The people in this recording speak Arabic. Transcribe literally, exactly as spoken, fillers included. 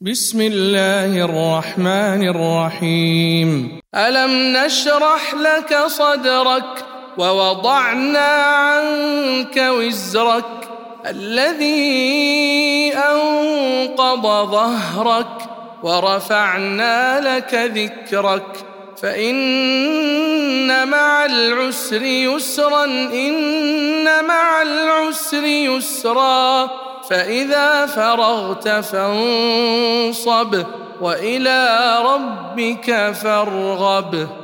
بسم الله الرحمن الرحيم. ألم نشرح لك صدرك ووضعنا عنك وزرك الذي أنقض ظهرك ورفعنا لك ذكرك فإن مع العسر يسرا إن مع العسر يسرا فإذا فرغت فانصب وإلى ربك فارغب.